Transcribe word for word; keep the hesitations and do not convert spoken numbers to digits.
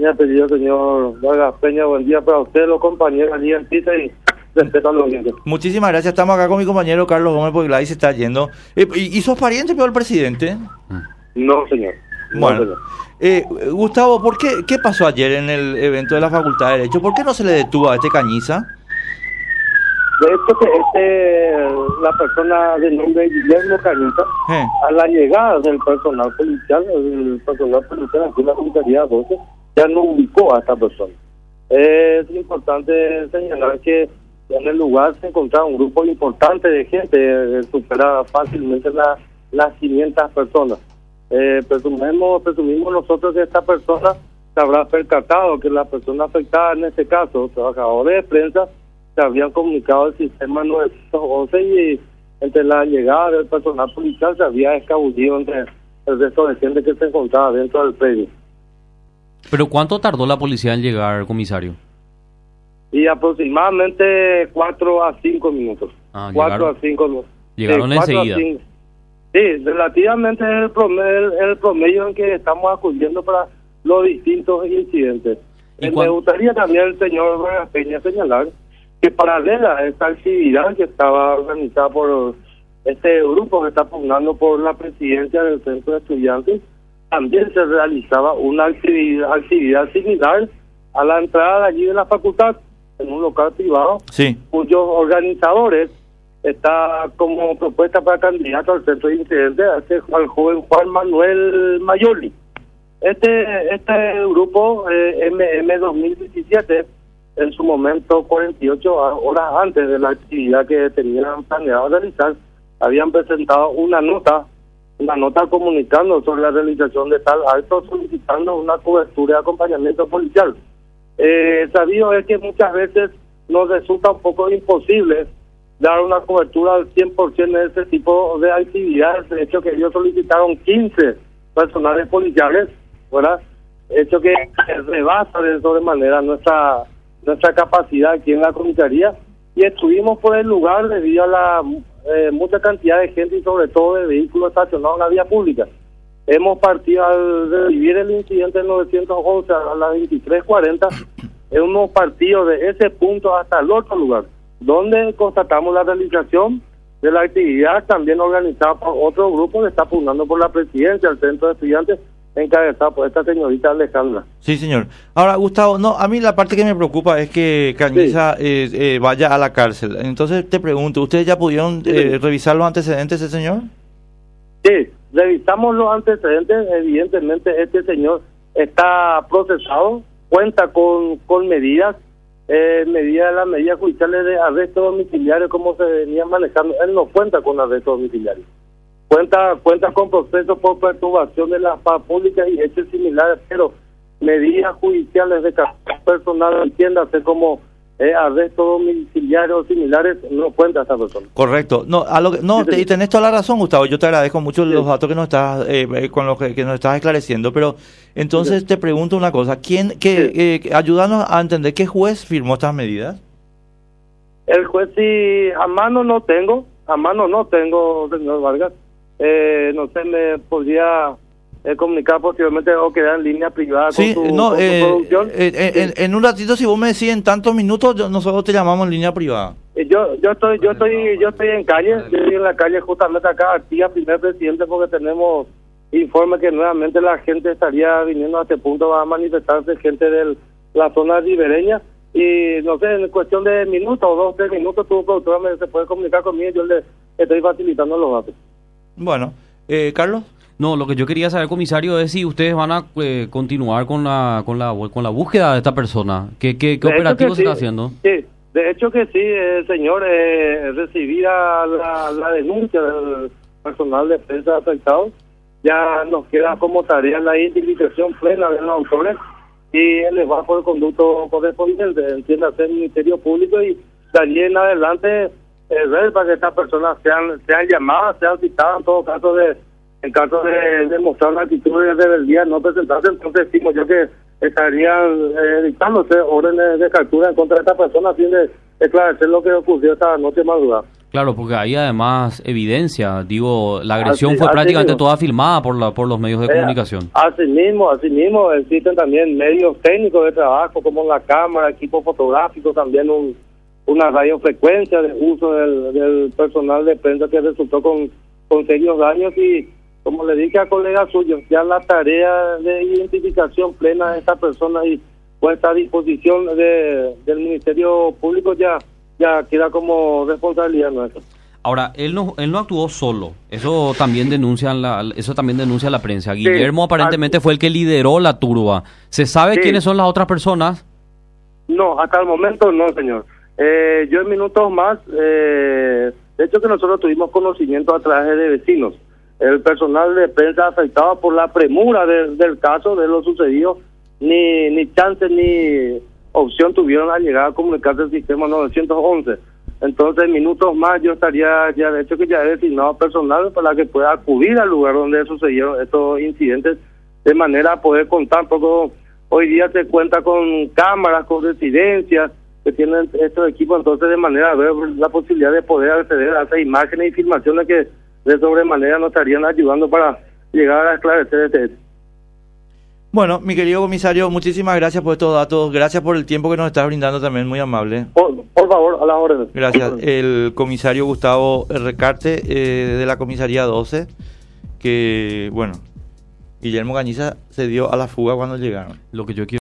Mi apellido, señor Vargas Peña. Buen día para usted, los compañeros allí en Pisa y respeto a los oyentes. Muchísimas gracias. Estamos acá con mi compañero Carlos Gómez porque Gladys se está yendo. Eh, ¿Y, y sos pariente peor el presidente? No, señor. No, Bueno, señor. Eh, Gustavo, ¿por qué, qué pasó ayer en el evento de la Facultad de Derecho? ¿Por qué no se le detuvo a este Cañiza? De hecho, que este, la persona de nombre Guillermo Cañiza, Eh. a la llegada del personal policial, el personal policial aquí en la comisaría doce, ya no ubicó a esta persona. Es importante señalar que en el lugar se encontraba un grupo importante de gente, eh, supera fácilmente la, las quinientas personas. Eh, presumimos, presumimos nosotros que esta persona se habrá percatado que la persona afectada, en este caso, trabajadores de prensa, se habían comunicado al sistema nueve once y entre la llegada del personal policial se había escabullido entre el resto de gente que se encontraba dentro del predio. ¿Pero cuánto tardó la policía en llegar, comisario? Y aproximadamente cuatro a cinco minutos. Ah, cuatro llegaron. a cinco minutos. Llegaron Sí, cuatro a enseguida. cinco. Sí, relativamente es el promedio, el promedio en que estamos acudiendo para los distintos incidentes. ¿Y Eh, cuán- Me gustaría también, el señor Vargas Peña, señalar que paralela a esta actividad que estaba organizada por este grupo que está pugnando por la presidencia del Centro de Estudiantes, también se realizaba una actividad, actividad similar a la entrada allí de la facultad, en un local privado, Sí. cuyos organizadores está como propuesta para candidato al centro de incidentes este, al joven Juan Manuel Mayoli. Este este grupo eh, M M dos mil diecisiete, en su momento cuarenta y ocho horas antes de la actividad que tenían planeado realizar, habían presentado una nota, una nota comunicando sobre la realización de tal acto, solicitando una cobertura de acompañamiento policial. Eh, sabido es que muchas veces nos resulta un poco imposible dar una cobertura al cien por ciento de ese tipo de actividades. De hecho, que ellos solicitaron quince personales policiales, ¿verdad? Hecho que rebasa de sobremanera nuestra nuestra capacidad aquí en la comisaría, y estuvimos por el lugar debido a la eh, mucha cantidad de gente y sobre todo de vehículos estacionados en la vía pública. Hemos partido al revivir el incidente del novecientos once a las veintitrés cuarenta, hemos partido de ese punto hasta el otro lugar, donde constatamos la realización de la actividad también organizada por otro grupo que está pugnando por la presidencia del Centro de Estudiantes, encabezado por esta señorita Alejandra. Sí, señor. Ahora, Gustavo, no, a mí la parte que me preocupa es que Cañiza eh, eh, vaya a la cárcel. Entonces te pregunto, ¿ustedes ya pudieron eh, Sí. revisar los antecedentes de ese señor? Sí, revisamos los antecedentes. Evidentemente este señor está procesado, cuenta con, con medidas, eh, medidas, las medidas judiciales de arresto domiciliario como se venía manejando. Él no cuenta con arresto domiciliario. Cuenta cuenta con procesos por perturbación de la paz pública y hechos similares, pero medidas judiciales de carácter personal, entiéndase como eh, arresto domiciliario o similares, no cuenta esta persona. Correcto. No, a lo que, no, Sí, te, sí. y tenés toda la razón, Gustavo. Yo te agradezco mucho Sí. los datos que nos estás, eh, eh, con los que, que nos estás esclareciendo. Pero entonces Sí. te pregunto una cosa: ¿quién, que, Sí. eh, ayúdanos a entender qué juez firmó estas medidas? El juez, sí, a mano no tengo, a mano no tengo, señor Vargas. Eh, no sé, me podría eh, comunicar posteriormente o quedar en línea privada Sí, con su, no, con su eh, producción. eh, eh, Sí. en, en un ratito, si vos me decís en tantos minutos, yo- nosotros te llamamos en línea privada. Eh, Yo yo estoy yo estoy yo estoy en calle, yo estoy en la calle justamente acá, aquí a primer presidente, porque tenemos informe que nuevamente la gente estaría viniendo a este punto, va a manifestarse gente de la zona ribereña, y no sé, en cuestión de minutos o dos, tres minutos, tu productora me, se puede comunicar conmigo y yo le estoy facilitando los datos. Bueno, eh, Carlos. No, lo que yo quería saber, comisario, es si ustedes van a eh, continuar con la, con la con la búsqueda de esta persona. ¿Qué, qué, qué De hecho operativo que se está sí, haciendo? Sí, de hecho que sí, eh, señor, eh, recibida la, la denuncia del personal de prensa afectado, ya nos queda como tarea la identificación plena de los autores y elevar por el conducto correspondiente, entiéndase el Ministerio Público, y de allí en adelante eh, ver para que estas personas sean sean llamadas, sean citadas, en todo caso de en caso de demostrar una actitud de rebeldía, no presentarse. Entonces decimos yo que estarían eh, dictándose órdenes de captura en contra de esta persona a fin de esclarecer lo que ocurrió esta noche madrugada. Claro, porque hay además evidencia, digo, la agresión Así- fue así prácticamente mismo. toda filmada por la, por los medios de Eh, comunicación. Así mismo, así mismo existen también medios técnicos de trabajo como la cámara, equipo fotográfico, también un, una radiofrecuencia de uso del, del personal de prensa que resultó con, con serios daños y, como le dije a colegas suyos, ya la tarea de identificación plena de esta persona y puesta a disposición de, del Ministerio Público ya ya queda como responsabilidad nuestra. Ahora, él no él no actuó solo. Eso también denuncia la eso también denuncia la prensa. Guillermo aparentemente fue el que lideró la turba. ¿Se sabe Sí. quiénes son las otras personas? No, hasta el momento no, señor. Eh, yo en minutos más, eh, de hecho que nosotros tuvimos conocimiento a través de vecinos. El personal de prensa afectado por la premura de- del caso, de lo sucedido, ni, ni chance ni opción tuvieron a llegar a comunicarse al sistema novecientos once. Entonces, en minutos más yo estaría, ya de hecho que ya he designado personal para que pueda acudir al lugar donde sucedieron estos incidentes de manera a poder contar, porque hoy día se cuenta con cámaras, con residencias que tienen estos equipos, entonces de manera a ver la posibilidad de poder acceder a esas imágenes y filmaciones que de sobremanera nos estarían ayudando para llegar a esclarecer este hecho. Bueno, mi querido comisario, muchísimas gracias por estos datos, gracias por el tiempo que nos estás brindando también, muy amable. Por, por favor, a las órdenes. Gracias. El comisario Gustavo Recarte, eh, de la comisaría doce, que, bueno, Guillermo Cañiza se dio a la fuga cuando llegaron. Lo que yo quiero